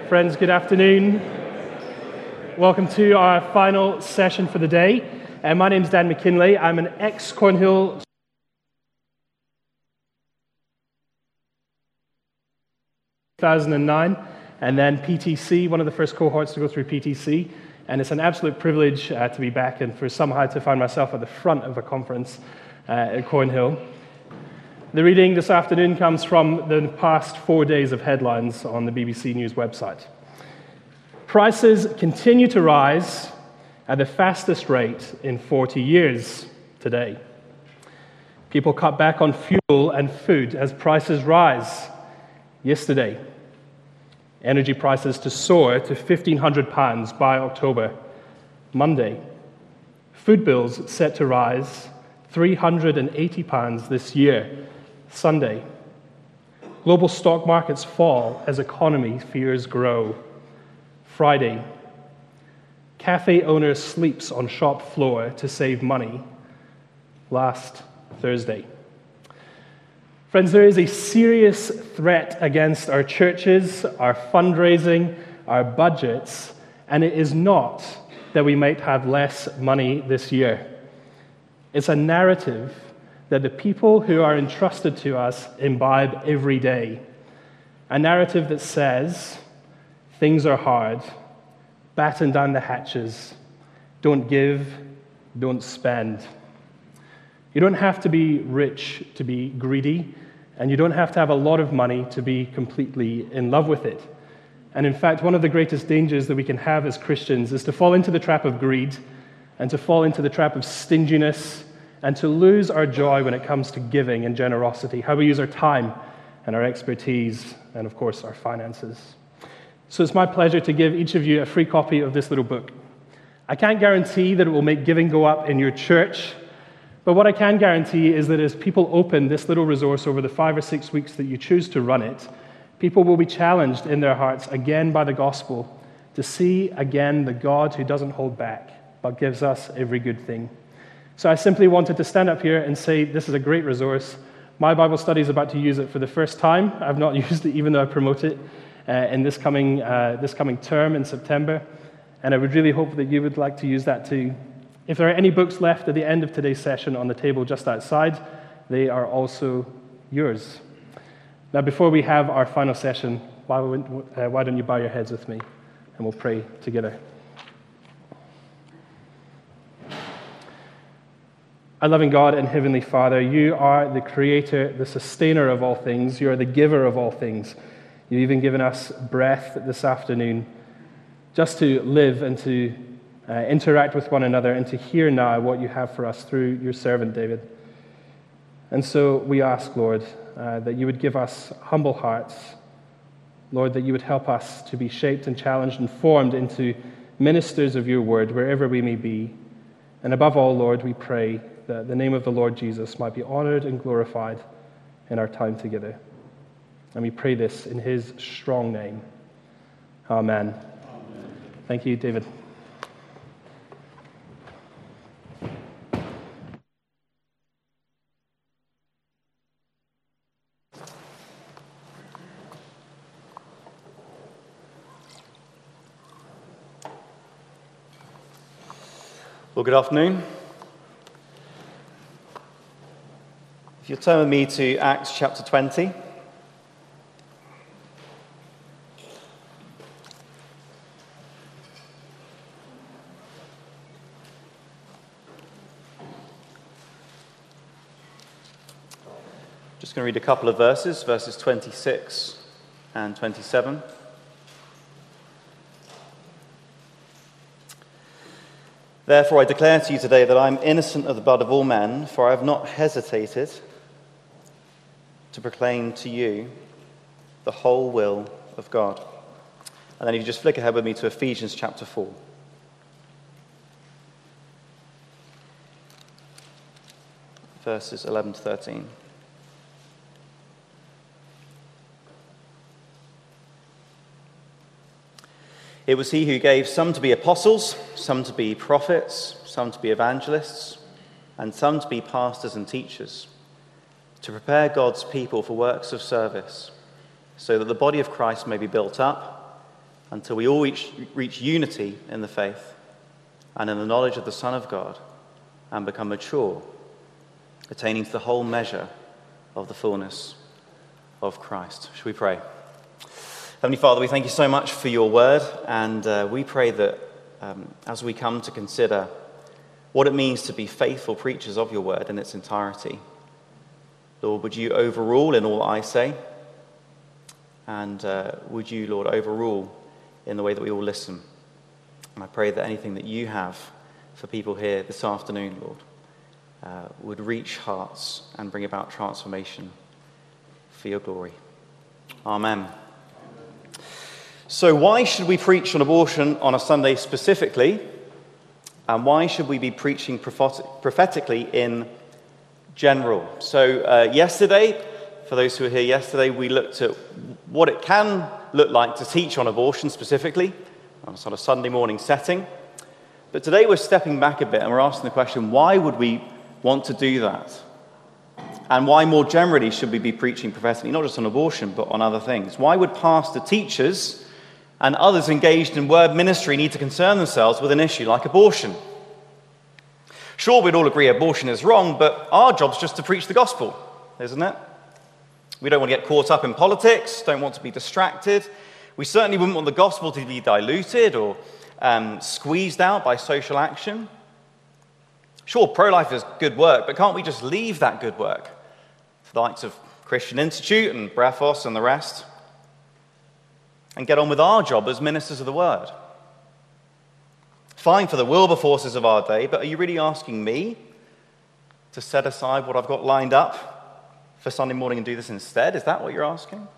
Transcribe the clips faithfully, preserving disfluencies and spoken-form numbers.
Friends, good afternoon. Welcome to our final session for the day. Uh, my name's Dan McKinley. I'm an ex-Cornhill two thousand nine, and then P T C, one of the first cohorts to go through P T C. And it's an absolute privilege uh, to be back and for somehow to find myself at the front of a conference uh, at Cornhill. The reading this afternoon comes from the past four days of headlines on the B B C News website. Prices continue to rise at the fastest rate in forty years today. People cut back on fuel and food as prices rise. Yesterday, energy prices to soar to fifteen hundred pounds by October. Monday, food bills set to rise three hundred eighty pounds this year. Sunday, global stock markets fall as economy fears grow. Friday, cafe owner sleeps on shop floor to save money. Last Thursday. Friends, there is a serious threat against our churches, our fundraising, our budgets, and it is not that we might have less money this year. It's a narrative that the people who are entrusted to us imbibe every day. A narrative that says, things are hard, batten down the hatches, don't give, don't spend. You don't have to be rich to be greedy, and you don't have to have a lot of money to be completely in love with it. And in fact, one of the greatest dangers that we can have as Christians is to fall into the trap of greed and to fall into the trap of stinginess and to lose our joy when it comes to giving and generosity, how we use our time and our expertise and, of course, our finances. So it's my pleasure to give each of you a free copy of this little book. I can't guarantee that it will make giving go up in your church, but what I can guarantee is that as people open this little resource over the five or six weeks that you choose to run it, people will be challenged in their hearts again by the gospel to see again the God who doesn't hold back, but gives us every good thing. So I simply wanted to stand up here and say this is a great resource. My Bible study is about to use it for the first time. I've not used it even though I promote it uh, in this coming, uh, this coming term in September. And I would really hope that you would like to use that too. If there are any books left at the end of today's session on the table just outside, they are also yours. Now, before we have our final session, why, uh, why don't you bow your heads with me and we'll pray together. Our loving God and Heavenly Father, you are the creator, the sustainer of all things. You are the giver of all things. You've even given us breath this afternoon just to live and to uh, interact with one another and to hear now what you have for us through your servant David. And so we ask, Lord, uh, that you would give us humble hearts. Lord, that you would help us to be shaped and challenged and formed into ministers of your word wherever we may be. And above all, Lord, we pray that the name of the Lord Jesus might be honored and glorified in our time together. And we pray this in his strong name. Amen. Amen. Thank you, David. Well, good afternoon. If you'll turn with me to Acts chapter twenty. Just going to read a couple of verses, verses twenty-six and twenty-seven. Therefore I declare to you today that I am innocent of the blood of all men, for I have not hesitated to proclaim to you the whole will of God. And then if you just flick ahead with me to Ephesians chapter four. Verses eleven to thirteen. It was he who gave some to be apostles, some to be prophets, some to be evangelists, and some to be pastors and teachers, to prepare God's people for works of service, so that the body of Christ may be built up until we all reach, reach unity in the faith and in the knowledge of the Son of God and become mature, attaining to the whole measure of the fullness of Christ. Shall we pray? Heavenly Father, we thank you so much for your word, and uh, we pray that um, as we come to consider what it means to be faithful preachers of your word in its entirety, Lord, would you overrule in all I say, and uh, would you, Lord, overrule in the way that we all listen. And I pray that anything that you have for people here this afternoon, Lord, uh, would reach hearts and bring about transformation for your glory. Amen. So why should we preach on abortion on a Sunday specifically? And why should we be preaching prophetically in general? So uh, yesterday, for those who were here yesterday, we looked at what it can look like to teach on abortion specifically, on a sort of Sunday morning setting. But today we're stepping back a bit and we're asking the question, why would we want to do that? And why more generally should we be preaching prophetically, not just on abortion, but on other things? Why would pastor teachers and others engaged in word ministry need to concern themselves with an issue like abortion? Sure, we'd all agree abortion is wrong, but our job's just to preach the gospel, isn't it? We don't want to get caught up in politics, don't want to be distracted. We certainly wouldn't want the gospel to be diluted or um, squeezed out by social action. Sure, pro-life is good work, but can't we just leave that good work for the likes of Christian Institute and Brephos and the rest, and get on with our job as ministers of the word? Fine for the Wilberforces of our day, but are you really asking me to set aside what I've got lined up for Sunday morning and do this instead? Is that what you're asking?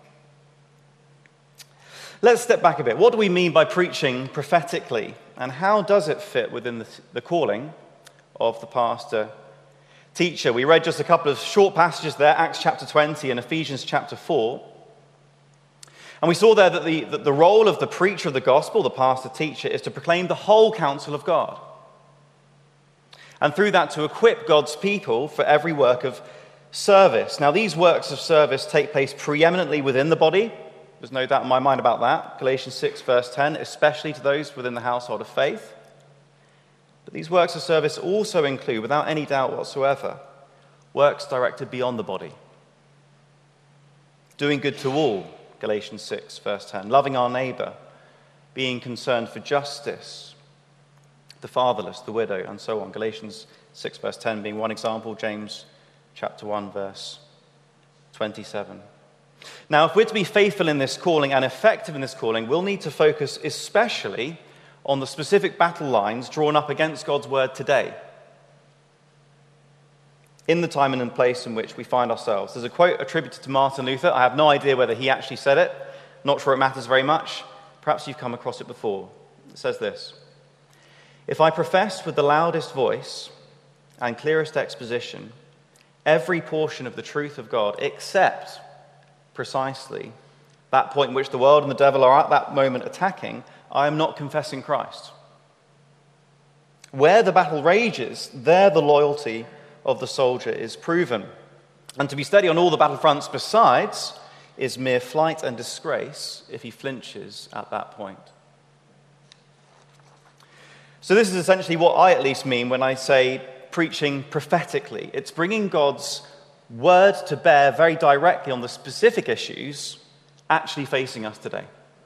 Let's step back a bit. What do we mean by preaching prophetically? And how does it fit within the, the calling of the pastor teacher? We read just a couple of short passages there, Acts chapter twenty and Ephesians chapter four. And we saw there that the, that the role of the preacher of the gospel, the pastor teacher, is to proclaim the whole counsel of God. And through that to equip God's people for every work of service. Now, these works of service take place preeminently within the body. There's no doubt in my mind about that. Galatians six, verse ten, especially to those within the household of faith. But these works of service also include, without any doubt whatsoever, works directed beyond the body. Doing good to all, Galatians six, verse ten. Loving our neighbor, being concerned for justice, the fatherless, the widow, and so on. Galatians six, verse ten being one example, James chapter one, verse twenty-seven. Now, if we're to be faithful in this calling and effective in this calling, we'll need to focus especially on the specific battle lines drawn up against God's word today, in the time and in place in which we find ourselves. There's a quote attributed to Martin Luther. I have no idea whether he actually said it. Not sure it matters very much. Perhaps you've come across it before. It says this: "If I profess with the loudest voice and clearest exposition every portion of the truth of God, except precisely that point in which the world and the devil are at that moment attacking, I am not confessing Christ. Where the battle rages, there the loyalty of the soldier is proven. And to be steady on all the battlefronts besides is mere flight and disgrace if he flinches at that point." So this is essentially what I at least mean when I say preaching prophetically. It's bringing God's word to bear very directly on the specific issues actually facing us today.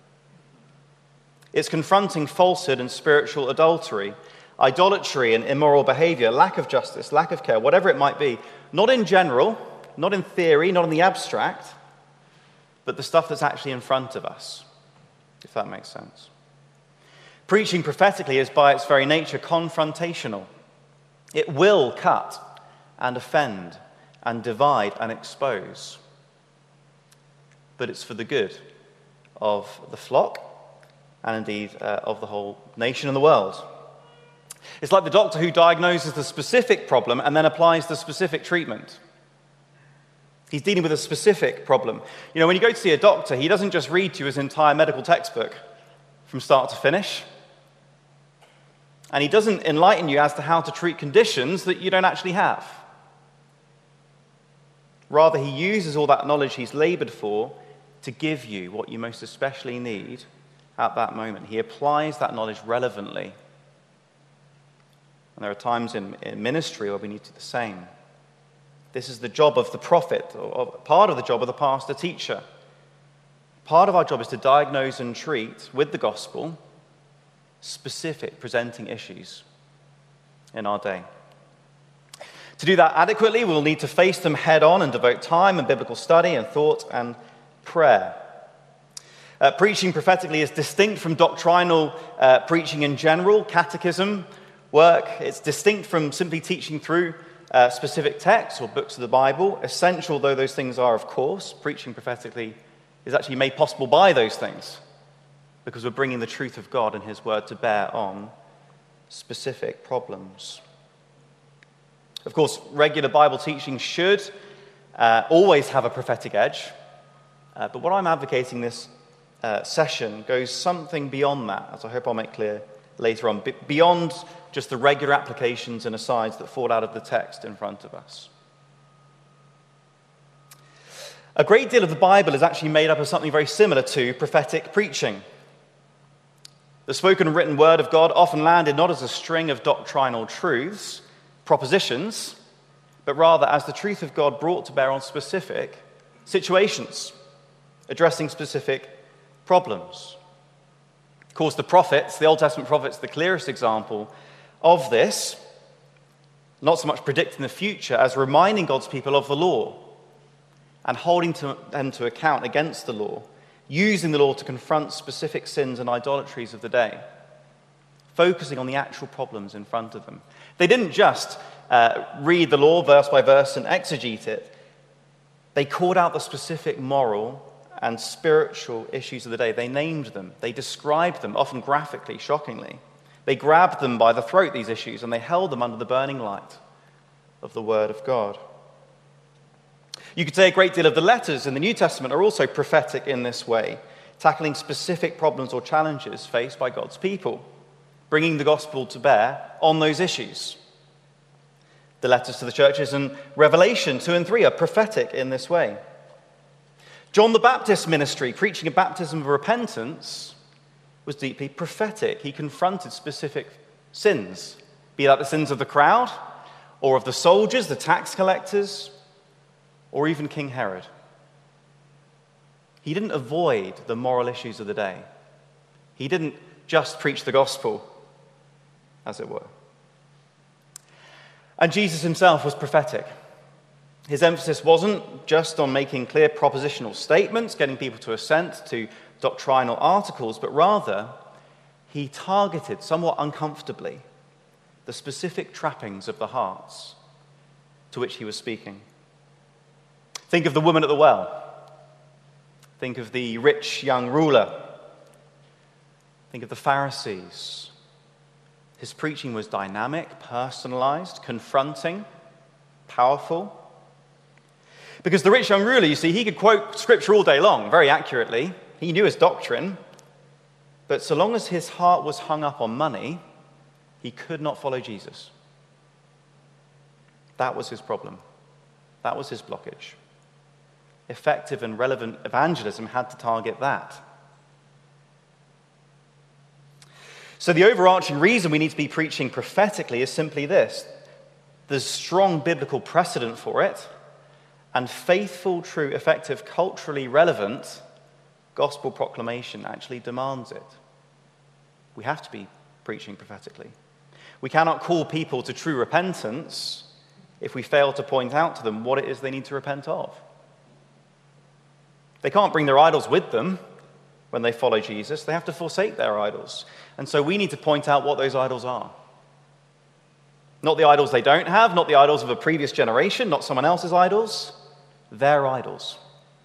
It's confronting falsehood and spiritual adultery, idolatry and immoral behavior, lack of justice, lack of care, whatever it might be, not in general, not in theory, not in the abstract, but the stuff that's actually in front of us, if that makes sense. Preaching prophetically is by its very nature confrontational. It will cut and offend and divide and expose. But it's for the good of the flock and indeed uh, of the whole nation and the world. It's like the doctor who diagnoses the specific problem and then applies the specific treatment. He's dealing with a specific problem. You know, when you go to see a doctor, he doesn't just read to you his entire medical textbook from start to finish. And he doesn't enlighten you as to how to treat conditions that you don't actually have. Rather, he uses all that knowledge he's labored for to give you what you most especially need at that moment. He applies that knowledge relevantly. And there are times in, in ministry where we need to do the same. This is the job of the prophet, or part of the job of the pastor teacher. Part of our job is to diagnose and treat with the gospel specific presenting issues in our day. To do that adequately, we'll need to face them head on and devote time and biblical study and thought and prayer. Uh, preaching prophetically is distinct from doctrinal uh, preaching in general, catechism work. It's distinct from simply teaching through uh, specific texts or books of the Bible. Essential though those things are, of course, preaching prophetically is actually made possible by those things, because we're bringing the truth of God and his word to bear on specific problems. Of course, regular Bible teaching should uh, always have a prophetic edge, uh, but what I'm advocating this uh, session goes something beyond that, as I hope I'll make clear later on, b- beyond just the regular applications and asides that fall out of the text in front of us. A great deal of the Bible is actually made up of something very similar to prophetic preaching. The spoken and written word of God often landed not as a string of doctrinal truths, propositions, but rather as the truth of God brought to bear on specific situations, addressing specific problems. Of course, the prophets, the Old Testament prophets, the clearest example of this, not so much predicting the future as reminding God's people of the law and holding to them to account against the law, using the law to confront specific sins and idolatries of the day, focusing on the actual problems in front of them. They didn't just uh, read the law verse by verse and exegete it. They called out the specific moral and spiritual issues of the day. They named them. They described them, often graphically, shockingly. They grabbed them by the throat, these issues, and they held them under the burning light of the Word of God. You could say a great deal of the letters in the New Testament are also prophetic in this way, tackling specific problems or challenges faced by God's people, bringing the gospel to bear on those issues. The letters to the churches in Revelation two and three are prophetic in this way. John the Baptist's ministry, preaching a baptism of repentance, was deeply prophetic. He confronted specific sins, be that the sins of the crowd, or of the soldiers, the tax collectors, or even King Herod. He didn't avoid the moral issues of the day. He didn't just preach the gospel, as it were. And Jesus himself was prophetic. His emphasis wasn't just on making clear propositional statements, getting people to assent to doctrinal articles, but rather he targeted, somewhat uncomfortably, the specific trappings of the hearts to which he was speaking. Think of the woman at the well. Think of the rich young ruler. Think of the Pharisees. His preaching was dynamic, personalized, confronting, powerful. Because the rich young ruler, you see, he could quote scripture all day long, very accurately. He knew his doctrine. But so long as his heart was hung up on money, he could not follow Jesus. That was his problem. That was his blockage. Effective and relevant evangelism had to target that. So the overarching reason we need to be preaching prophetically is simply this. There's strong biblical precedent for it, and faithful, true, effective, culturally relevant gospel proclamation actually demands it. We have to be preaching prophetically. We cannot call people to true repentance if we fail to point out to them what it is they need to repent of. They can't bring their idols with them when they follow Jesus. They have to forsake their idols. And so we need to point out what those idols are. Not the idols they don't have, not the idols of a previous generation, not someone else's idols, their idols.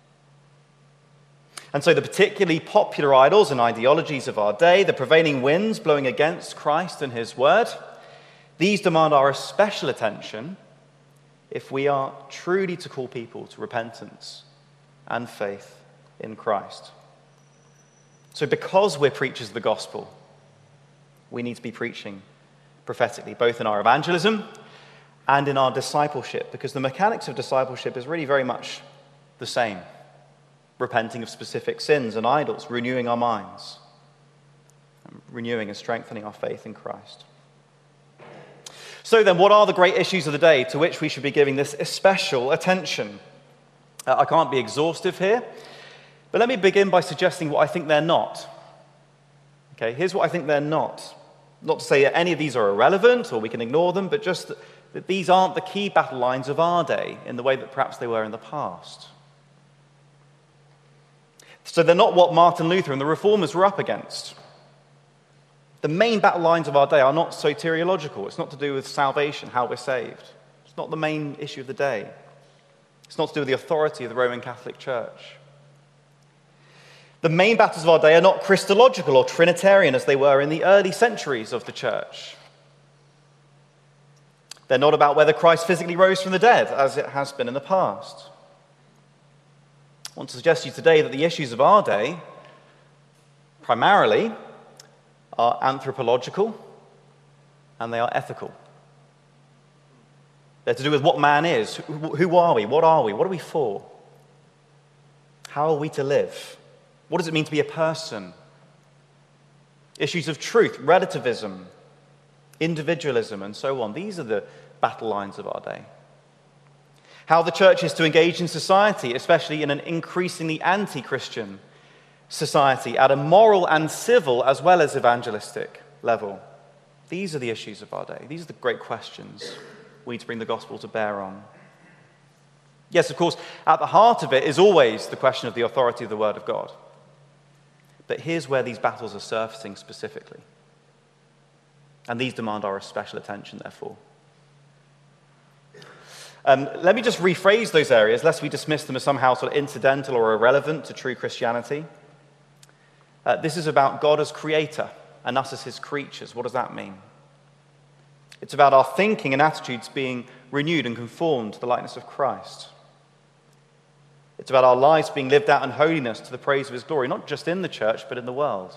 And so the particularly popular idols and ideologies of our day, the prevailing winds blowing against Christ and his word, these demand our special attention if we are truly to call people to repentance and faith in Christ. So because we're preachers of the gospel, we need to be preaching prophetically, both in our evangelism and in our discipleship, because the mechanics of discipleship is really very much the same. Repenting of specific sins and idols, renewing our minds, renewing and strengthening our faith in Christ. So then, what are the great issues of the day to which we should be giving this special attention? Uh, I can't be exhaustive here, but let me begin by suggesting what I think they're not. Okay, here's what I think they're not. Not to say that any of these are irrelevant or we can ignore them, but just that, that these aren't the key battle lines of our day in the way that perhaps they were in the past. So they're not what Martin Luther and the Reformers were up against. The main battle lines of our day are not soteriological. It's not to do with salvation, how we're saved. It's not the main issue of the day. It's not to do with the authority of the Roman Catholic Church. The main battles of our day are not Christological or Trinitarian as they were in the early centuries of the church. They're not about whether Christ physically rose from the dead, as it has been in the past. I want to suggest to you today that the issues of our day, primarily, are anthropological and they are ethical. They're to do with what man is. Who are we? What are we? What are we for? How are we to live? What does it mean to be a person? Issues of truth, relativism, individualism, and so on. These are the battle lines of our day. How the church is to engage in society, especially in an increasingly anti-Christian society, at a moral and civil as well as evangelistic level. These are the issues of our day. These are the great questions we need to bring the gospel to bear on. Yes, of course, at the heart of it is always the question of the authority of the Word of God. But here's where these battles are surfacing specifically. And these demand our special attention, therefore. Um, let me just rephrase those areas, lest we dismiss them as somehow sort of incidental or irrelevant to true Christianity. Uh, this is about God as creator and us as his creatures. What does that mean? It's about our thinking and attitudes being renewed and conformed to the likeness of Christ. It's about our lives being lived out in holiness to the praise of his glory, not just in the church, but in the world.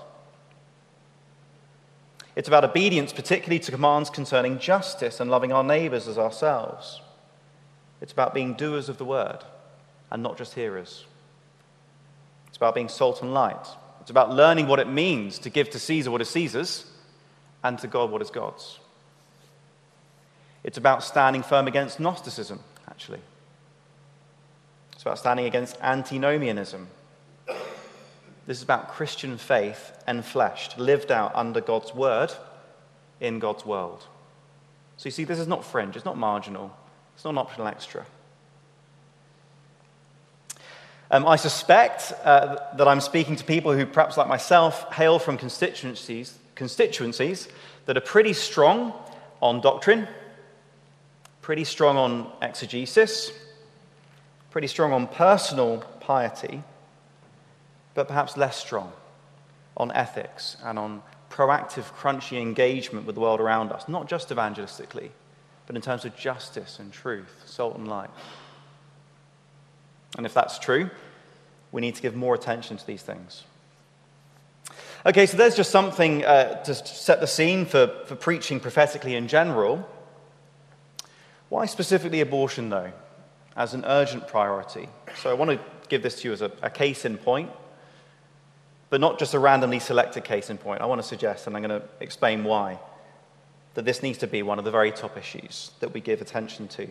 It's about obedience, particularly to commands concerning justice and loving our neighbors as ourselves. It's about being doers of the word and not just hearers. It's about being salt and light. It's about learning what it means to give to Caesar what is Caesar's and to God what is God's. It's about standing firm against Gnosticism, actually. It's about standing against antinomianism. This is about Christian faith enfleshed, lived out under God's word in God's world. So you see, this is not fringe, it's not marginal, it's not an optional extra. Um, I suspect uh, that I'm speaking to people who, perhaps like myself, hail from constituencies, constituencies that are pretty strong on doctrine, pretty strong on exegesis, pretty strong on personal piety, but perhaps less strong on ethics and on proactive, crunchy engagement with the world around us, not just evangelistically, but in terms of justice and truth, salt and light. And if that's true, we need to give more attention to these things. Okay, so there's just something uh, to set the scene for, for preaching prophetically in general. Why specifically abortion, though, as an urgent priority? So I want to give this to you as a, a case in point, but not just a randomly selected case in point. I want to suggest, and I'm going to explain why, that this needs to be one of the very top issues that we give attention to.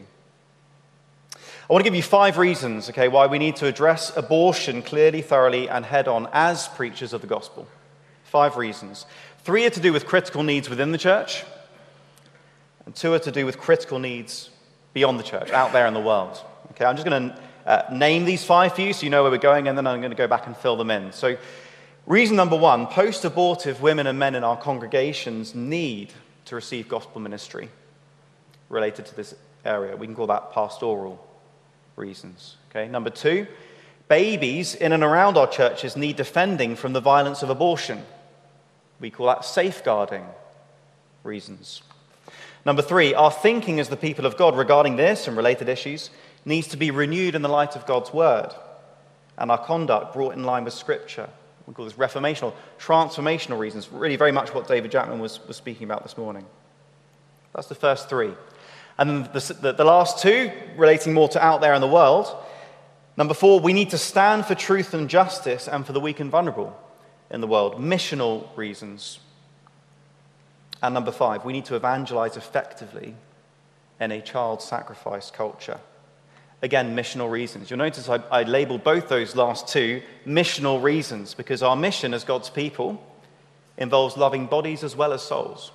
I want to give you five reasons, okay, why we need to address abortion clearly, thoroughly, and head-on as preachers of the gospel. Five reasons. Three are to do with critical needs within the church, and two are to do with critical needs beyond the church, out there in the world. Okay, I'm just going to uh, name these five for you so you know where we're going, and then I'm going to go back and fill them in. So, reason number one, post-abortive women and men in our congregations need to receive gospel ministry related to this area. We can call that pastoral reasons. Okay. Number two, babies in and around our churches need defending from the violence of abortion. We call that safeguarding reasons. Number three, our thinking as the people of God regarding this and related issues needs to be renewed in the light of God's word, and our conduct brought in line with Scripture. We call this reformational, transformational reasons, really very much what David Jackman was, was speaking about this morning. That's the first three. And then the, the, the last two, relating more to out there in the world. Number four, we need to stand for truth and justice and for the weak and vulnerable in the world. Missional reasons. And number five, we need to evangelize effectively in a child sacrifice culture. Again, missional reasons. You'll notice I, I labeled both those last two missional reasons because our mission as God's people involves loving bodies as well as souls.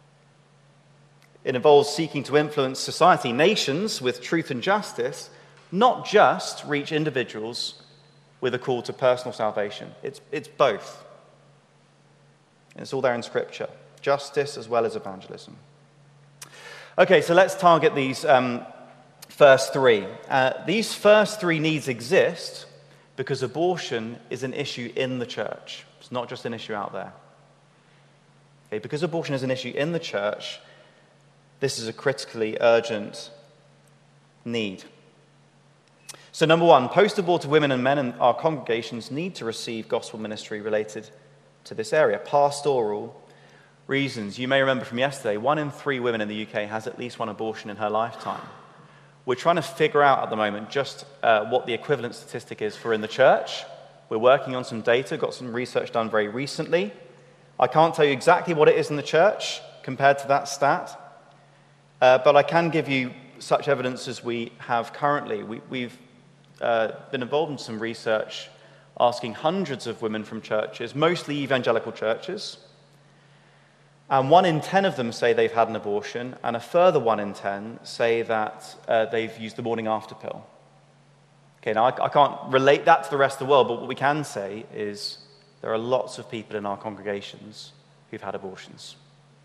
It involves seeking to influence society, nations with truth and justice, not just reach individuals with a call to personal salvation. It's, it's both. And it's all there in Scripture. Justice as well as evangelism. Okay, so let's target these um, first three. Uh, these first three needs exist because abortion is an issue in the church. It's not just an issue out there. Okay, because abortion is an issue in the church, this is a critically urgent need. So number one, post-abortive women and men in our congregations need to receive gospel ministry related to this area. Pastoral reasons. You may remember from yesterday, one in three women in the U K has at least one abortion in her lifetime. We're trying to figure out at the moment just uh, what the equivalent statistic is for in the church. We're working on some data, got some research done very recently. I can't tell you exactly what it is in the church compared to that stat, uh, but I can give you such evidence as we have currently. We, we've uh, been involved in some research asking hundreds of women from churches, mostly evangelical churches, and one in ten of them say they've had an abortion, and a further one in ten say that uh, they've used the morning after pill. Okay, now I, I can't relate that to the rest of the world, but what we can say is there are lots of people in our congregations who've had abortions.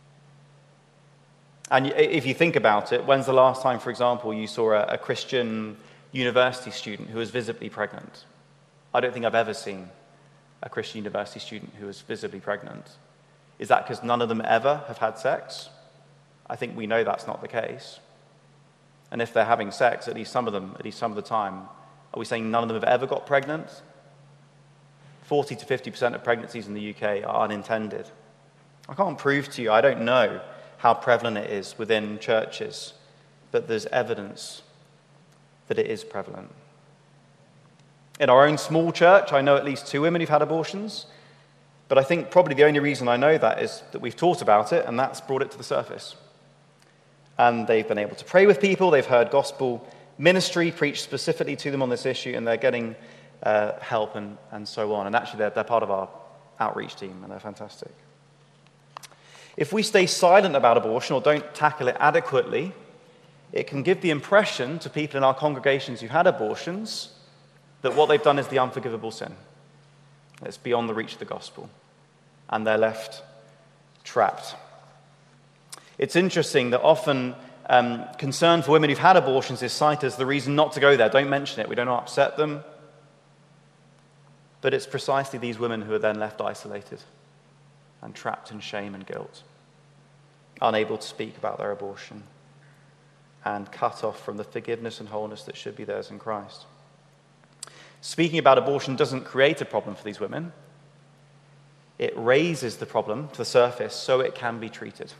And if you think about it, when's the last time, for example, you saw a, a Christian university student who was visibly pregnant? I don't think I've ever seen a Christian university student who was visibly pregnant. Is that because none of them ever have had sex? I think we know that's not the case. And if they're having sex, at least some of them, at least some of the time, are we saying none of them have ever got pregnant? forty to fifty percent of pregnancies in the U K are unintended. I can't prove to you, I don't know how prevalent it is within churches, but there's evidence that it is prevalent. In our own small church, I know at least two women who've had abortions, but I think probably the only reason I know that is that we've taught about it, and that's brought it to the surface. And they've been able to pray with people, they've heard gospel ministry preached specifically to them on this issue, and they're getting uh, help and, and so on. And actually, they're, they're part of our outreach team, and they're fantastic. If we stay silent about abortion or don't tackle it adequately, it can give the impression to people in our congregations who've had abortions that what they've done is the unforgivable sin. It's beyond the reach of the gospel. And they're left trapped. It's interesting that often um, concern for women who've had abortions is cited as the reason not to go there. Don't mention it. We don't want to upset them. But it's precisely these women who are then left isolated and trapped in shame and guilt, unable to speak about their abortion, and cut off from the forgiveness and wholeness that should be theirs in Christ. Speaking about abortion doesn't create a problem for these women. It raises the problem to the surface so it can be treated.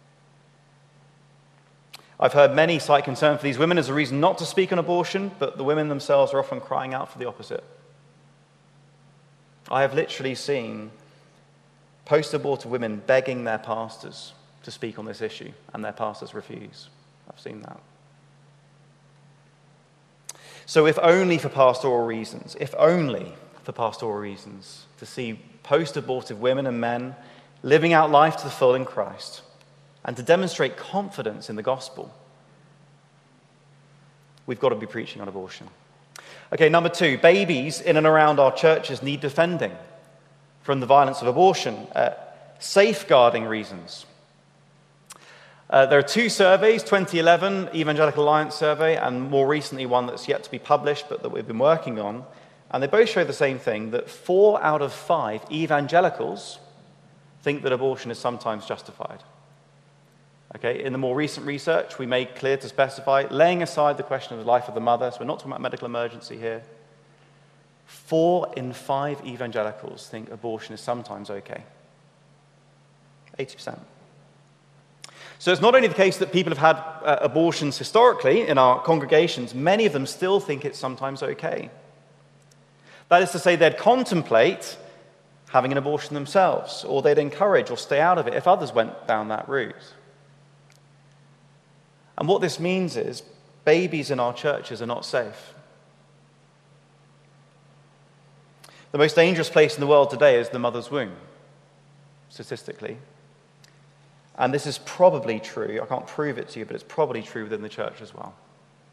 I've heard many cite concern for these women as a reason not to speak on abortion, but the women themselves are often crying out for the opposite. I have literally seen post-abortive women begging their pastors to speak on this issue, and their pastors refuse. I've seen that. So if only for pastoral reasons, if only for pastoral reasons, to see post-abortive women and men living out life to the full in Christ, and to demonstrate confidence in the gospel, we've got to be preaching on abortion. Okay, number two, babies in and around our churches need defending from the violence of abortion. Uh, safeguarding reasons. Uh, there are two surveys, twenty eleven Evangelical Alliance survey, and more recently one that's yet to be published but that we've been working on, and they both show the same thing, that four out of five evangelicals think that abortion is sometimes justified. Okay, in the more recent research, we made clear to specify, laying aside the question of the life of the mother, so we're not talking about medical emergency here, four in five evangelicals think abortion is sometimes okay. eighty percent. So it's not only the case that people have had uh, abortions historically in our congregations, many of them still think it's sometimes okay. That is to say, they'd contemplate having an abortion themselves, or they'd encourage or stay out of it if others went down that route. And what this means is babies in our churches are not safe. The most dangerous place in the world today is the mother's womb, statistically. And this is probably true. I can't prove it to you, but it's probably true within the church as well.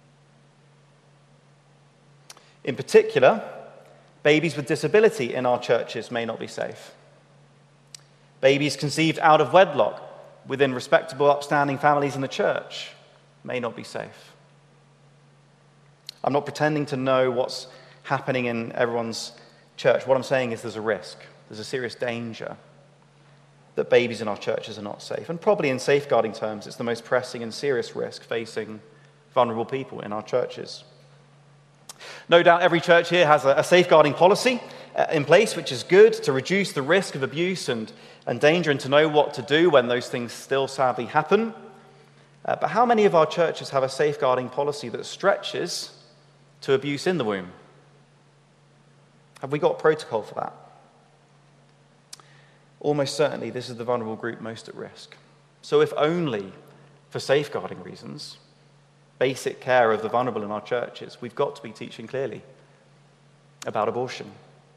In particular, babies with disability in our churches may not be safe. Babies conceived out of wedlock within respectable, upstanding families in the church may not be safe. I'm not pretending to know what's happening in everyone's church. What I'm saying is there's a risk, there's a serious danger that babies in our churches are not safe. And probably in safeguarding terms, it's the most pressing and serious risk facing vulnerable people in our churches. No doubt every church here has a, a safeguarding policy uh, in place, which is good to reduce the risk of abuse and, and danger and to know what to do when those things still sadly happen. Uh, but how many of our churches have a safeguarding policy that stretches to abuse in the womb? Have we got protocol for that? Almost certainly, this is the vulnerable group most at risk. So if only for safeguarding reasons, basic care of the vulnerable in our churches, we've got to be teaching clearly about abortion.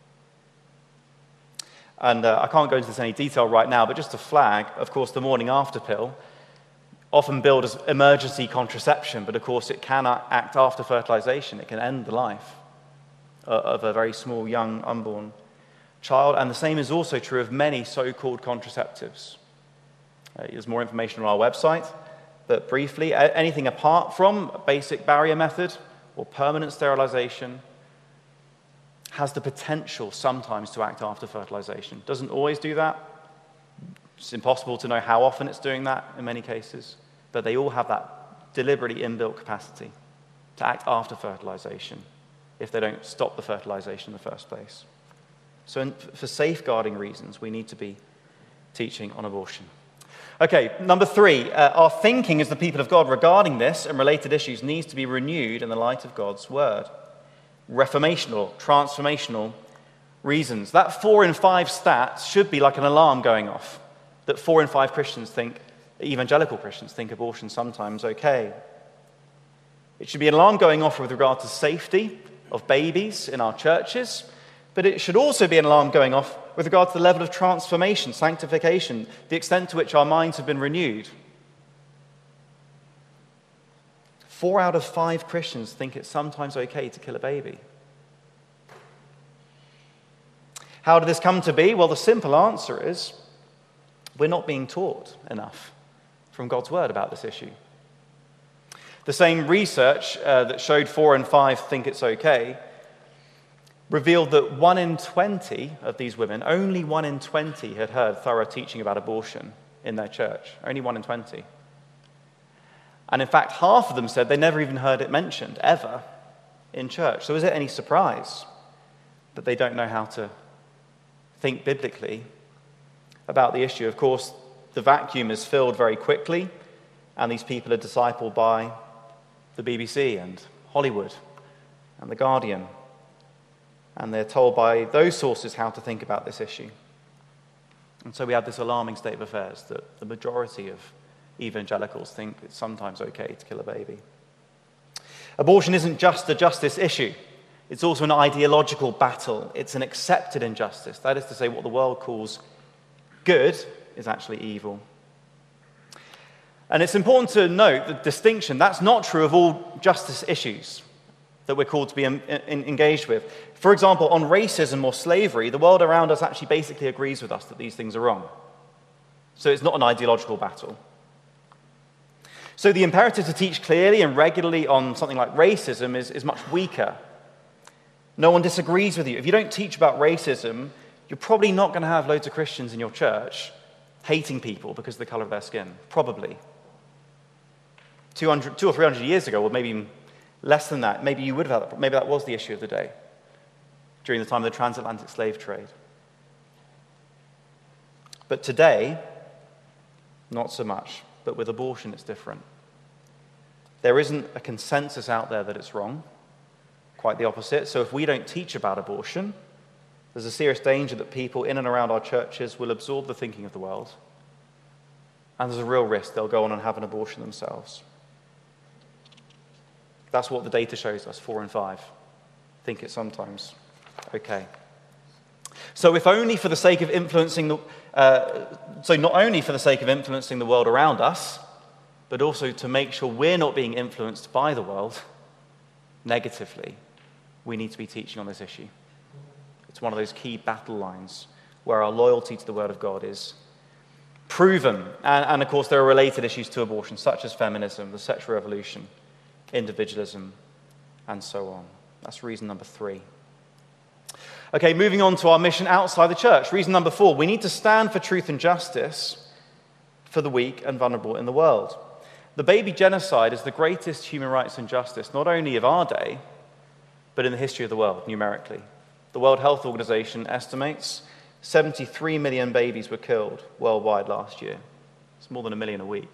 And uh, I can't go into this in any detail right now, but just to flag, of course, the morning after pill, often billed as emergency contraception, but of course it cannot act after fertilization. It can end the life of a very small, young, unborn child. And the same is also true of many so-called contraceptives. Uh, there's more information on our website, but briefly, anything apart from a basic barrier method or permanent sterilization has the potential sometimes to act after fertilization. Doesn't always do that. It's impossible to know how often it's doing that in many cases, but they all have that deliberately inbuilt capacity to act after fertilization if they don't stop the fertilization in the first place. So in, for safeguarding reasons, we need to be teaching on abortion. Okay, number three, uh, our thinking as the people of God regarding this and related issues needs to be renewed in the light of God's word. Reformational, transformational reasons. That four in five stats should be like an alarm going off, that four in five Christians think, evangelical Christians think abortion's sometimes okay. It should be an alarm going off with regard to safety of babies in our churches, but it should also be an alarm going off with regard to the level of transformation, sanctification, the extent to which our minds have been renewed. Four out of five Christians think it's sometimes okay to kill a baby. How did this come to be? Well, the simple answer is we're not being taught enough from God's word about this issue. The same research uh, that showed four and five think it's okay revealed that one in twenty of these women, only one in twenty had heard thorough teaching about abortion in their church. Only one in twenty. And in fact, half of them said they never even heard it mentioned, ever, in church. So is it any surprise that they don't know how to think biblically about the issue? Of course, the vacuum is filled very quickly, and these people are discipled by the B B C and Hollywood and The Guardian. And they're told by those sources how to think about this issue. And so we have this alarming state of affairs that the majority of evangelicals think it's sometimes okay to kill a baby. Abortion isn't just a justice issue. It's also an ideological battle. It's an accepted injustice. That is to say, what the world calls good is actually evil. And it's important to note the distinction. That's not true of all justice issues that we're called to be in, in, engaged with. For example, on racism or slavery, the world around us actually basically agrees with us that these things are wrong. So it's not an ideological battle. So the imperative to teach clearly and regularly on something like racism is, is much weaker. No one disagrees with you. If you don't teach about racism, you're probably not going to have loads of Christians in your church hating people because of the color of their skin. Probably. two hundred, two or three hundred years ago, or maybe less than that, maybe you would have had that. Maybe that was the issue of the day during the time of the transatlantic slave trade. But today, not so much. But with abortion, it's different. There isn't a consensus out there that it's wrong. Quite the opposite. So if we don't teach about abortion, There's a serious danger that people in and around our churches will absorb the thinking of the world, and there's a real risk they'll go on and have an abortion themselves. That's what the data shows us, four and five. I think it's sometimes okay. So if only for the sake of influencing the, uh, so not only for the sake of influencing the world around us, but also to make sure we're not being influenced by the world negatively, we need to be teaching on this issue. It's one of those key battle lines where our loyalty to the Word of God is proven. And, and of course, there are related issues to abortion, such as feminism, the sexual revolution, individualism, and so on. That's reason number three. Okay, moving on to our mission outside the church. Reason number four, we need to stand for truth and justice for the weak and vulnerable in the world. The baby genocide is the greatest human rights injustice, not only of our day, but in the history of the world, numerically. The World Health Organization estimates seventy-three million babies were killed worldwide last year. It's more than a million a week.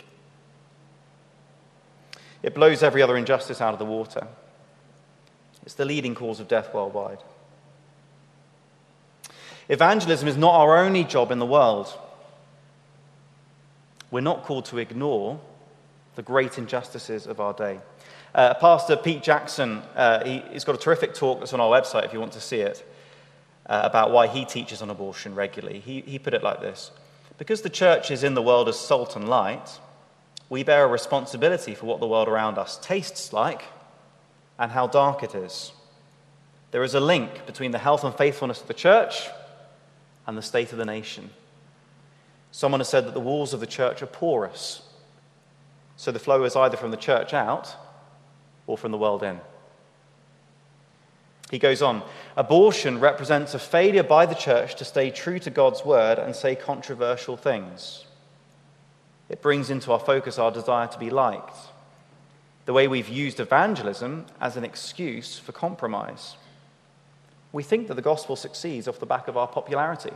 It blows every other injustice out of the water. It's the leading cause of death worldwide. Evangelism is not our only job in the world. We're not called to ignore the great injustices of our day. Uh, Pastor Pete Jackson, uh, he, he's got a terrific talk that's on our website if you want to see it, uh, about why he teaches on abortion regularly. He, he put it like this: because the church is in the world as salt and light, we bear a responsibility for what the world around us tastes like and how dark it is. There is a link between the health and faithfulness of the church and the state of the nation. Someone has said that the walls of the church are porous, so the flow is either from the church out or from the world in. He goes on, abortion represents a failure by the church to stay true to God's word and say controversial things. It brings into our focus our desire to be liked, the way we've used evangelism as an excuse for compromise. We think that the gospel succeeds off the back of our popularity.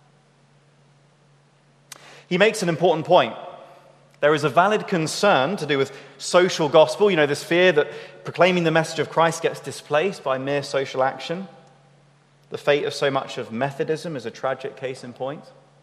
He makes an important point. There is a valid concern to do with social gospel, you know, this fear that proclaiming the message of Christ gets displaced by mere social action. The fate of so much of Methodism is a tragic case in point.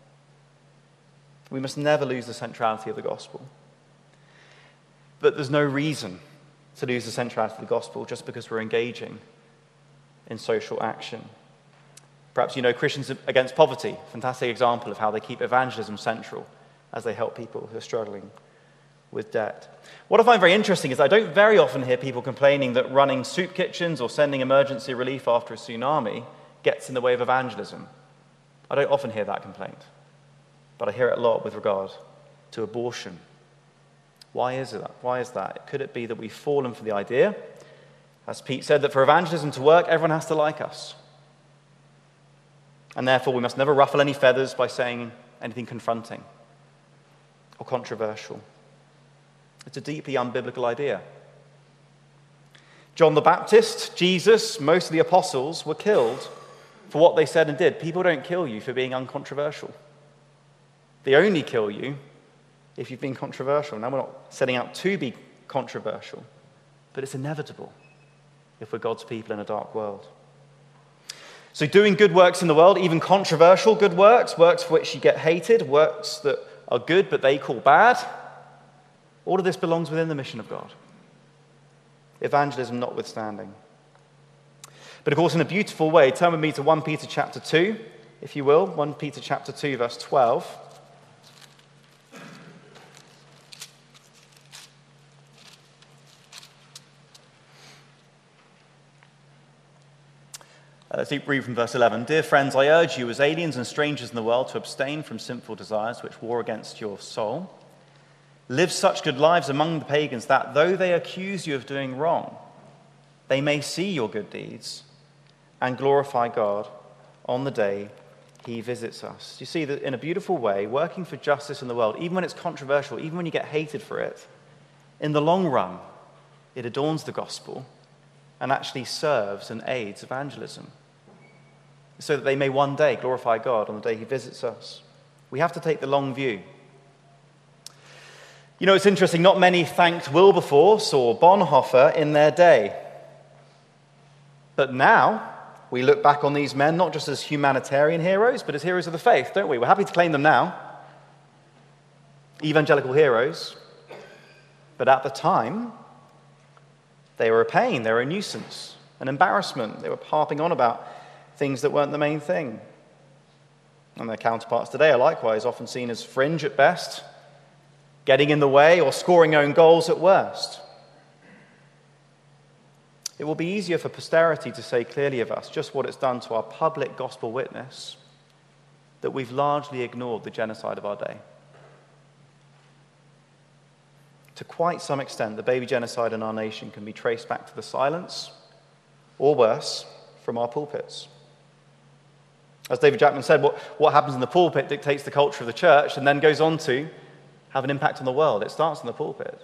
We must never lose the centrality of the gospel. But there's no reason to lose the centrality of the gospel just because we're engaging in social action. Perhaps you know Christians Against Poverty, fantastic example of how they keep evangelism central as they help people who are struggling with debt. What I find very interesting is I don't very often hear people complaining that running soup kitchens or sending emergency relief after a tsunami gets in the way of evangelism. I don't often hear that complaint, but I hear it a lot with regard to abortion. Why is that? Why is that? Could it be that we've fallen for the idea, as Pete said, that for evangelism to work, everyone has to like us? And therefore, we must never ruffle any feathers by saying anything confronting or controversial. It's a deeply unbiblical idea. John the Baptist, Jesus, most of the apostles were killed for what they said and did. People don't kill you for being uncontroversial. They only kill you if you've been controversial. Now, we're not setting out to be controversial, but it's inevitable if we're God's people in a dark world. So doing good works in the world, even controversial good works, works for which you get hated, works that are good but they call bad, all of this belongs within the mission of God. Evangelism notwithstanding. But of course, in a beautiful way, turn with me to First Peter chapter two, if you will, First Peter chapter two, verse twelve. Uh, let's read from verse eleven. Dear friends, I urge you as aliens and strangers in the world to abstain from sinful desires which war against your soul. Live such good lives among the pagans that, though they accuse you of doing wrong, they may see your good deeds and glorify God on the day he visits us. You see that in a beautiful way, working for justice in the world, even when it's controversial, even when you get hated for it, in the long run, it adorns the gospel and actually serves and aids evangelism, so that they may one day glorify God on the day he visits us. We have to take the long view. You know, it's interesting, not many thanked Wilberforce or Bonhoeffer in their day. But now, we look back on these men not just as humanitarian heroes, but as heroes of the faith, don't we? We're happy to claim them now. Evangelical heroes. But at the time, they were a pain, they were a nuisance, an embarrassment. They were harping on about things that weren't the main thing. And their counterparts today are likewise often seen as fringe at best, getting in the way or scoring own goals at worst. It will be easier for posterity to say clearly of us just what it's done to our public gospel witness, that we've largely ignored the genocide of our day. To quite some extent, the baby genocide in our nation can be traced back to the silence, or worse, from our pulpits. As David Jackman said, what, what happens in the pulpit dictates the culture of the church and then goes on to have an impact on the world. It starts in the pulpit.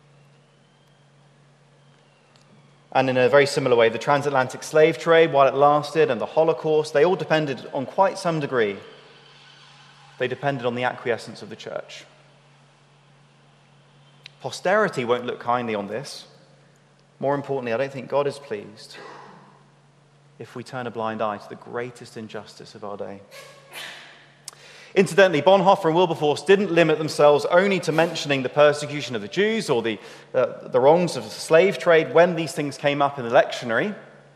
And in a very similar way, the transatlantic slave trade, while it lasted, and the Holocaust, they all depended on quite some degree. They depended on the acquiescence of the church. Posterity won't look kindly on this. More importantly, I don't think God is pleased if we turn a blind eye to the greatest injustice of our day. Incidentally, Bonhoeffer and Wilberforce didn't limit themselves only to mentioning the persecution of the Jews or the, uh, the wrongs of the slave trade when these things came up in the lectionary.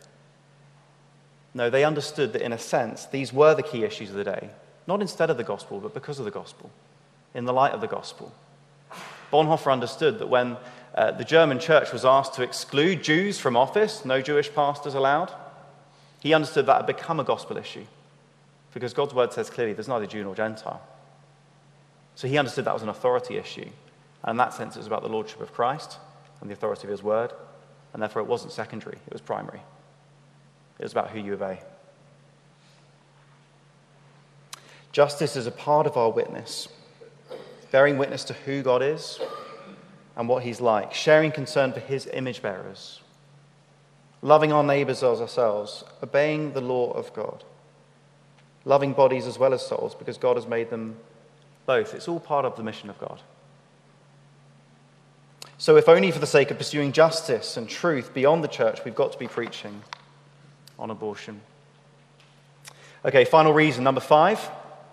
No, they understood that in a sense, these were the key issues of the day. Not instead of the gospel, but because of the gospel, in the light of the gospel. Bonhoeffer understood that when uh, the German church was asked to exclude Jews from office, no Jewish pastors allowed, he understood that had become a gospel issue. Because God's word says clearly there's neither Jew nor Gentile. So he understood that was an authority issue. And in that sense, it was about the lordship of Christ and the authority of his word. And therefore, it wasn't secondary, it was primary. It was about who you obey. Justice is a part of our witness, bearing witness to who God is and what he's like, sharing concern for his image bearers, loving our neighbors as ourselves, obeying the law of God, loving bodies as well as souls because God has made them both. It's all part of the mission of God. So if only for the sake of pursuing justice and truth beyond the church, we've got to be preaching on abortion. Okay, final reason, number five.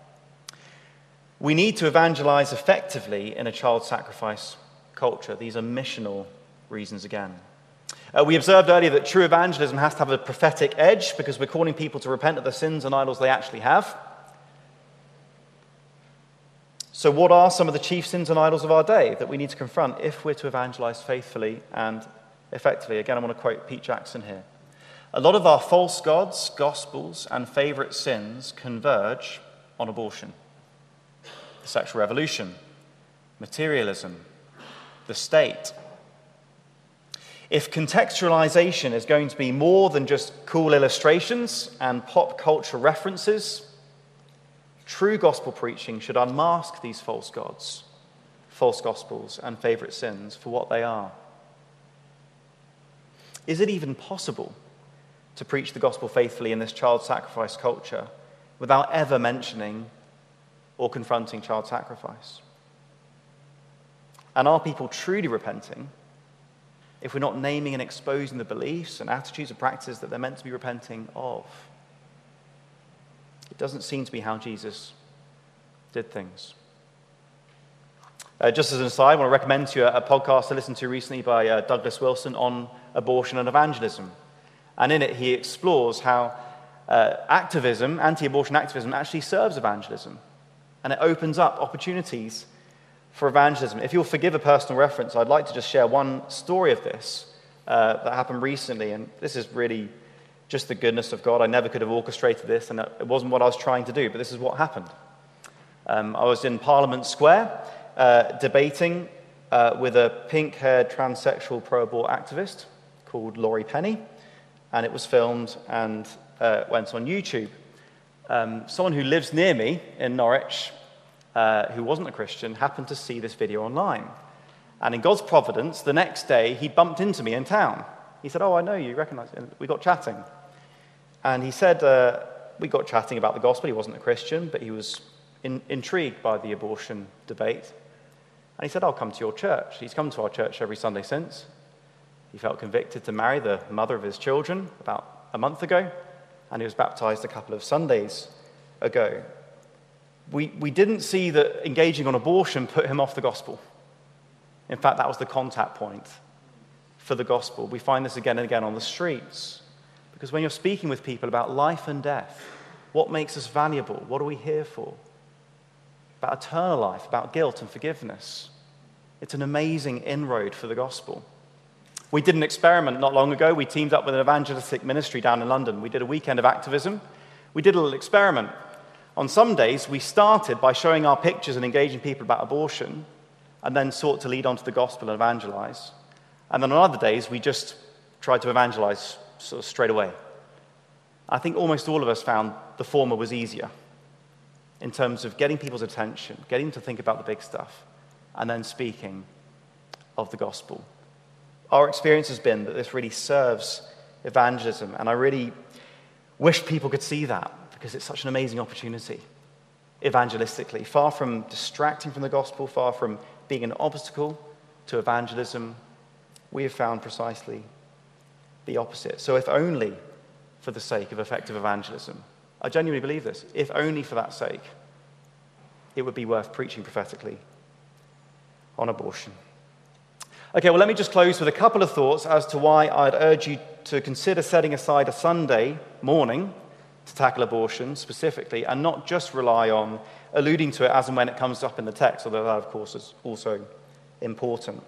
We need to evangelize effectively in a child sacrifice culture. These are missional reasons again. Uh, we observed earlier that true evangelism has to have a prophetic edge because we're calling people to repent of the sins and idols they actually have. So what are some of the chief sins and idols of our day that we need to confront if we're to evangelize faithfully and effectively? Again, I want to quote Pete Jackson here. A lot of our false gods, gospels, and favorite sins converge on abortion, the sexual revolution, materialism, the state. If contextualization is going to be more than just cool illustrations and pop culture references, true gospel preaching should unmask these false gods, false gospels, and favorite sins for what they are. Is it even possible to preach the gospel faithfully in this child sacrifice culture without ever mentioning or confronting child sacrifice? And are people truly repenting if we're not naming and exposing the beliefs and attitudes and practices that they're meant to be repenting of? It doesn't seem to be how Jesus did things. Uh, just as an aside, I want to recommend to you a, a podcast I listened to recently by uh, Douglas Wilson on abortion and evangelism. And in it, he explores how uh, activism, anti-abortion activism, actually serves evangelism. And it opens up opportunities for evangelism. If you'll forgive a personal reference, I'd like to just share one story of this uh, that happened recently. And this is really just the goodness of God. I never could have orchestrated this, and it wasn't what I was trying to do, but this is what happened. Um, I was in Parliament Square uh, debating uh, with a pink-haired transsexual pro-abort activist called Laurie Penny, and it was filmed and uh, went on YouTube. Um, someone who lives near me in Norwich, uh, who wasn't a Christian, happened to see this video online. And in God's providence, the next day, he bumped into me in town. He said, "Oh, I know you, recognize it." And we got chatting. And he said, uh, we got chatting about the gospel. He wasn't a Christian, but he was in, intrigued by the abortion debate. And he said, "I'll come to your church." He's come to our church every Sunday since. He felt convicted to marry the mother of his children about a month ago. and he was baptized a couple of Sundays ago. We, we didn't see that engaging on abortion put him off the gospel. In fact, that was the contact point for the gospel. We find this again and again on the streets. Because when you're speaking with people about life and death, what makes us valuable? What are we here for? About eternal life, about guilt and forgiveness. It's an amazing inroad for the gospel. We did an experiment not long ago. We teamed up with an evangelistic ministry down in London. We did a weekend of activism. We did a little experiment. On some days, we started by showing our pictures and engaging people about abortion, and then sought to lead on to the gospel and evangelize. And then on other days, we just tried to evangelize sort of straight away. I think almost all of us found the former was easier in terms of getting people's attention, getting them to think about the big stuff, and then speaking of the gospel. Our experience has been that this really serves evangelism, and I really wish people could see that, because it's such an amazing opportunity evangelistically. Far from distracting from the gospel, far from being an obstacle to evangelism, we have found precisely the opposite. So if only for the sake of effective evangelism, I genuinely believe this, if only for that sake, it would be worth preaching prophetically on abortion. Okay, well, let me just close with a couple of thoughts as to why I'd urge you to consider setting aside a Sunday morning to tackle abortion specifically, and not just rely on alluding to it as and when it comes up in the text, although that, of course, is also important.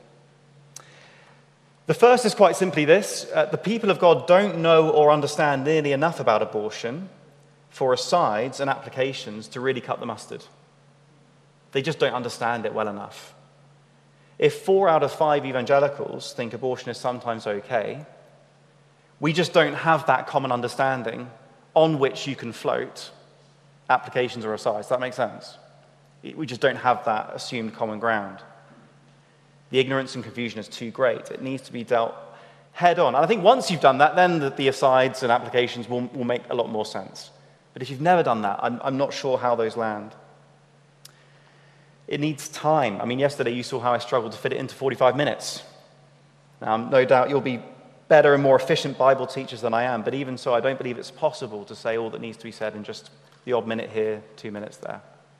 The first is quite simply this. Uh, the people of God don't know or understand nearly enough about abortion for asides and applications to really cut the mustard. They just don't understand it well enough. If four out of five evangelicals think abortion is sometimes okay, we just don't have that common understanding on which you can float applications or asides. Does that make sense? We just don't have that assumed common ground. The ignorance and confusion is too great. It needs to be dealt head on. And I think once you've done that, then the, the asides and applications will, will make a lot more sense. But if you've never done that, I'm, I'm not sure how those land. It needs time. I mean, yesterday you saw how I struggled to fit it into forty-five minutes. Now, no doubt you'll be better and more efficient Bible teachers than I am, but even so, I don't believe it's possible to say all that needs to be said in just the odd minute here, two minutes there.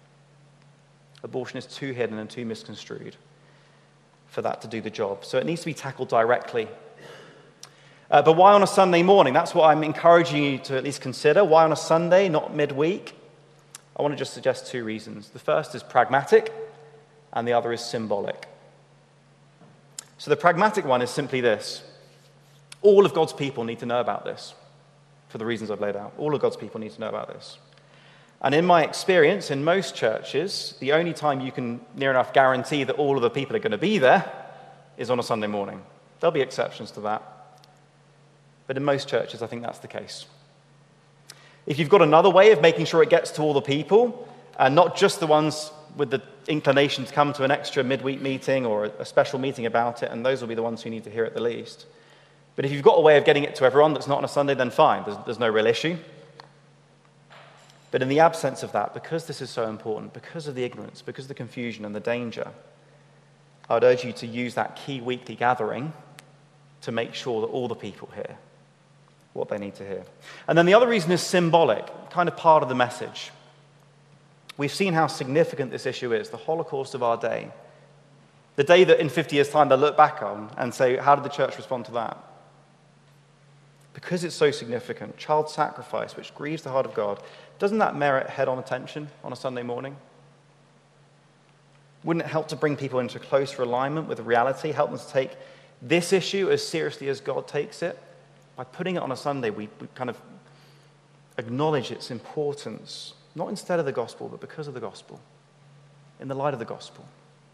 Abortion is too hidden and too misconstrued for that to do the job. So it needs to be tackled directly. Uh, but why on a Sunday morning? That's what I'm encouraging you to at least consider. Why on a Sunday, not midweek? I want to just suggest two reasons. The first is pragmatic, and the other is symbolic. So the pragmatic one is simply this. All of God's people need to know about this, for the reasons I've laid out. All of God's people need to know about this. And in my experience, in most churches, the only time you can near enough guarantee that all of the people are going to be there is on a Sunday morning. There'll be exceptions to that. But in most churches, I think that's the case. If you've got another way of making sure it gets to all the people, and not just the ones with the inclination to come to an extra midweek meeting or a special meeting about it, and those will be the ones who need to hear it the least. But if you've got a way of getting it to everyone that's not on a Sunday, then fine. There's, there's no real issue. But in the absence of that, because this is so important, because of the ignorance, because of the confusion and the danger, I would urge you to use that key weekly gathering to make sure that all the people hear what they need to hear. And then the other reason is symbolic, kind of part of the message. We've seen how significant this issue is, the Holocaust of our day. The day that in fifty years' time they'll look back on and say, how did the church respond to that? Because it's so significant, child sacrifice, which grieves the heart of God, doesn't that merit head-on attention on a Sunday morning? Wouldn't it help to bring people into closer alignment with reality, help them to take this issue as seriously as God takes it? By putting it on a Sunday, we, we kind of acknowledge its importance, not instead of the gospel, but because of the gospel, in the light of the gospel.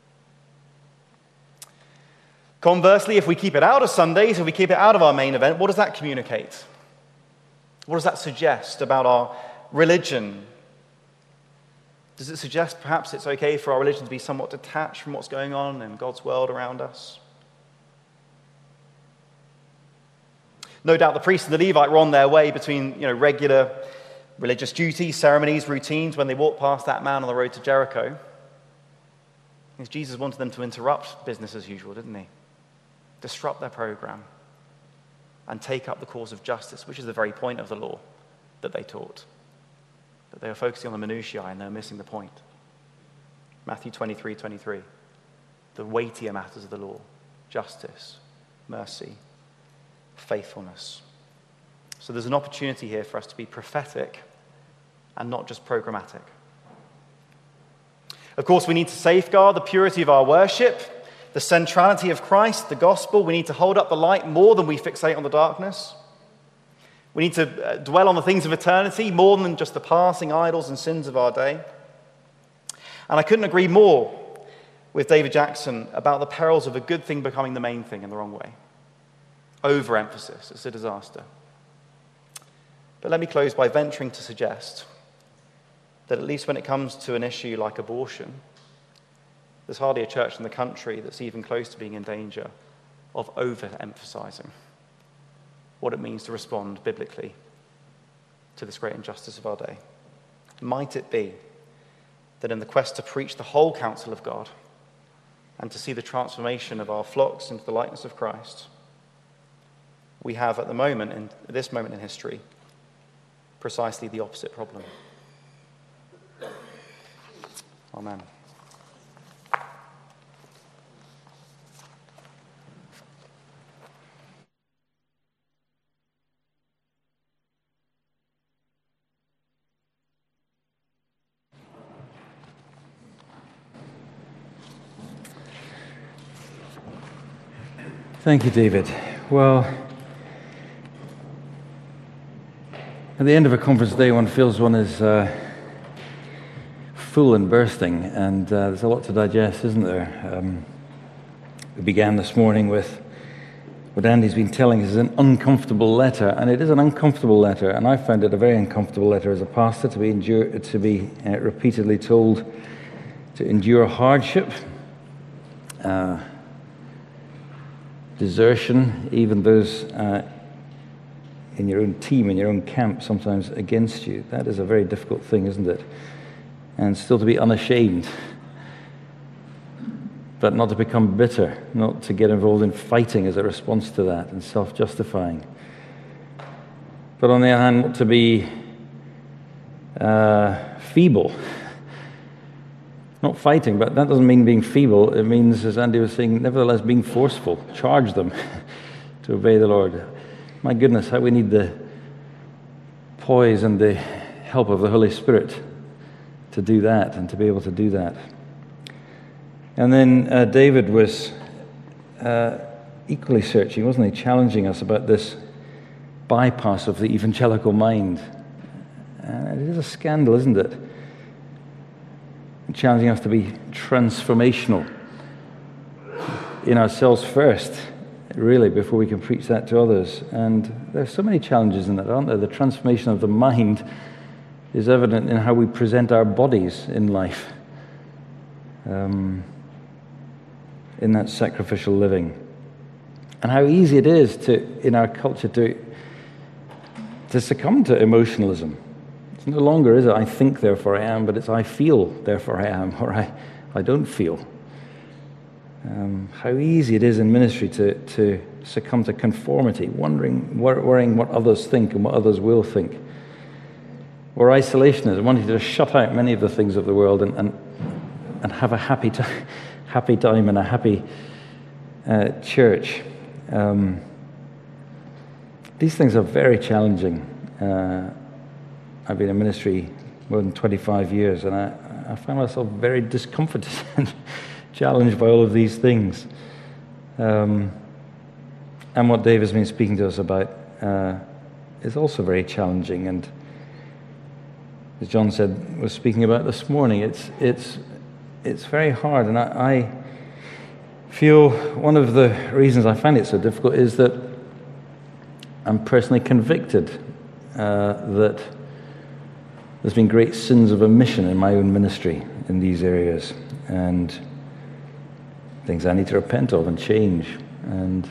Conversely, if we keep it out of Sundays, if we keep it out of our main event, what does that communicate? What does that suggest about our religion? Does it suggest perhaps it's okay for our religion to be somewhat detached from what's going on in God's world around us? No doubt the priest and the Levite were on their way between, you know, regular religious duties, ceremonies, routines when they walked past that man on the road to Jericho. Because Jesus wanted them to interrupt business as usual, didn't he? Disrupt their program and take up the cause of justice, which is the very point of the law, that they taught. That they were focusing on the minutiae and they were missing the point. Matthew twenty-three twenty-three. The weightier matters of the law. Justice, mercy, faithfulness. So there's an opportunity here for us to be prophetic and not just programmatic. Of course, we need to safeguard the purity of our worship, the centrality of Christ, the gospel. We need to hold up the light more than we fixate on the darkness. We need to dwell on the things of eternity more than just the passing idols and sins of our day. And I couldn't agree more with David Jackson about the perils of a good thing becoming the main thing in the wrong way. Overemphasis is a disaster. But let me close by venturing to suggest that at least when it comes to an issue like abortion, there's hardly a church in the country that's even close to being in danger of overemphasizing what it means to respond biblically to this great injustice of our day. Might it be that in the quest to preach the whole counsel of God and to see the transformation of our flocks into the likeness of Christ, we have at the moment, in this moment in history, precisely the opposite problem. Amen. Thank you, David. Well, at the end of a conference day, one feels one is uh, full and bursting, and uh, there's a lot to digest, isn't there? Um, we began this morning with what Andy's been telling us is an uncomfortable letter, and it is an uncomfortable letter, and I found it a very uncomfortable letter as a pastor to be endure, to be uh, repeatedly told to endure hardship, uh, desertion, even those uh, in your own team, in your own camp, sometimes against you. That is a very difficult thing, isn't it? And still to be unashamed, but not to become bitter, not to get involved in fighting as a response to that and self-justifying. But on the other hand, not to be uh, feeble. Not fighting, but that doesn't mean being feeble. It means, as Andy was saying, nevertheless being forceful. Charge them to obey the Lord. My goodness, how we need the poise and the help of the Holy Spirit to do that and to be able to do that. And then uh, David was uh, equally searching, wasn't he? Challenging us about this bypass of the evangelical mind. And it is a scandal, isn't it? Challenging us to be transformational in ourselves first, really, before we can preach that to others. And there's so many challenges in that, aren't there? The transformation of the mind is evident in how we present our bodies in life, um, in that sacrificial living. And how easy it is to, in our culture, to, to succumb to emotionalism. No longer is it I think, therefore I am, but it's I feel, therefore I am, or I, I don't feel. Um, how easy it is in ministry to, to succumb to conformity, wondering, worrying what others think and what others will think. Or isolationism, wanting to shut out many of the things of the world and, and, and have a happy, t- happy time and a happy uh, church. Um, these things are very challenging. Uh, I've been in ministry more than twenty-five years, and I, I find myself very discomforted and challenged by all of these things. Um, and what Dave has been speaking to us about uh, is also very challenging. And as John said, was speaking about this morning, it's it's it's very hard. And I, I feel one of the reasons I find it so difficult is that I'm personally convicted uh, that there's been great sins of omission in my own ministry in these areas, and things I need to repent of and change. And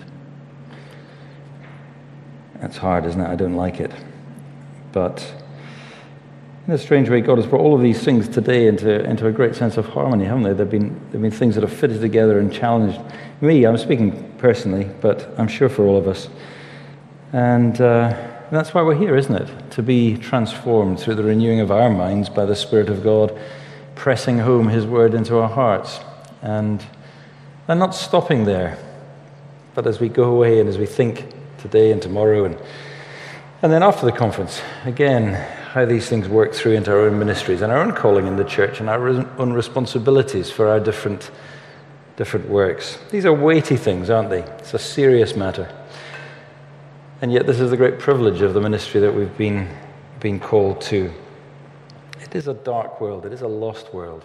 that's hard, isn't it? I don't like it. But in a strange way, God has brought all of these things today into, into a great sense of harmony, haven't they? There have been, there have been things that have fitted together and challenged me. I'm speaking personally, but I'm sure for all of us. And uh, And that's why we're here, isn't it? To be transformed through the renewing of our minds by the Spirit of God, pressing home his word into our hearts. And, and not stopping there, but as we go away and as we think today and tomorrow and, and then after the conference, again, how these things work through into our own ministries and our own calling in the church and our own responsibilities for our different, different works. These are weighty things, aren't they? It's a serious matter. And yet this is the great privilege of the ministry that we've been, been called to. It is a dark world. It is a lost world.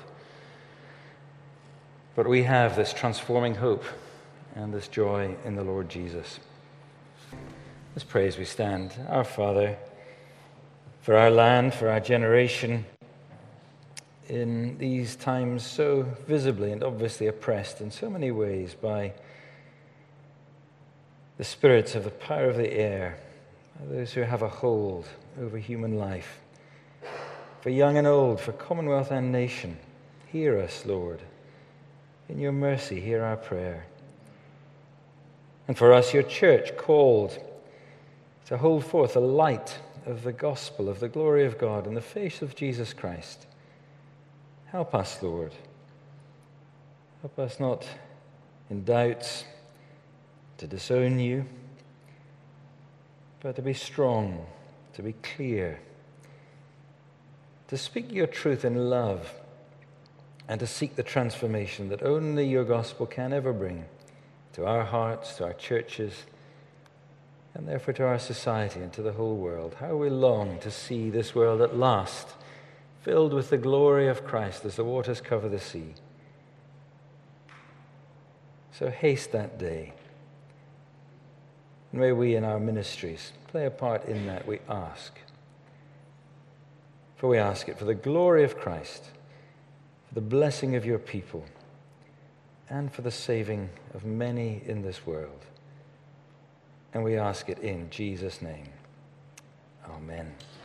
But we have this transforming hope and this joy in the Lord Jesus. Let's pray as we stand. Our Father, for our land, for our generation, in these times so visibly and obviously oppressed in so many ways by the spirits of the power of the air, those who have a hold over human life. For young and old, for commonwealth and nation, hear us, Lord. In your mercy, hear our prayer. And for us, your church, called to hold forth the light of the gospel, of the glory of God in the face of Jesus Christ. Help us, Lord. Help us not in doubts to disown you, but to be strong, to be clear, to speak your truth in love, and to seek the transformation that only your gospel can ever bring to our hearts, to our churches, and therefore to our society and to the whole world. How we long to see this world at last filled with the glory of Christ as the waters cover the sea. So haste that day. And may we in our ministries play a part in that, we ask. For we ask it for the glory of Christ, for the blessing of your people, and for the saving of many in this world. And we ask it in Jesus' name. Amen.